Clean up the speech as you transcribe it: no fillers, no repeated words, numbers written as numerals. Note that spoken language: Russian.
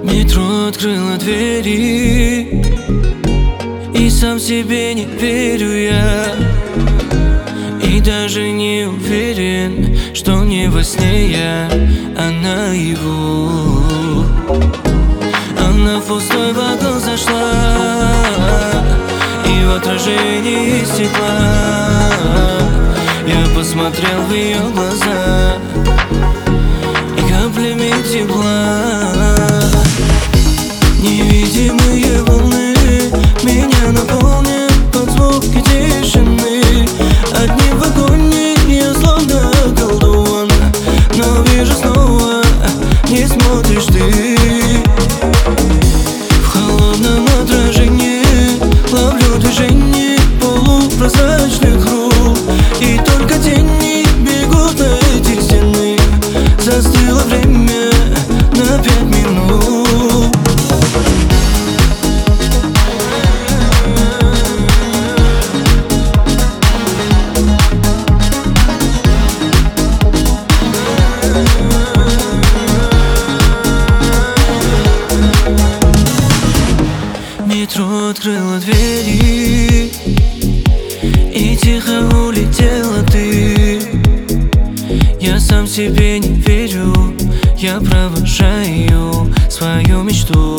Метро открыло двери, и сам себе не верю я. И даже не уверен, что не во сне я, а наяву. Она в пустой вагон зашла, и в отражении стекла я посмотрел в ее глаза, и каплями тепла невидимые волны меня наполнят под звуки тишины. Одни в вагоне я словно колдун, но вижу снова, не смотришь ты. В холодном отражении ловлю движение полупрозрачных рук, и только тени бегут на эти стены. Застыло время на 5 минут. Метро открыло двери, и тихо улетела ты. Я сам себе не верю, я провожаю свою мечту.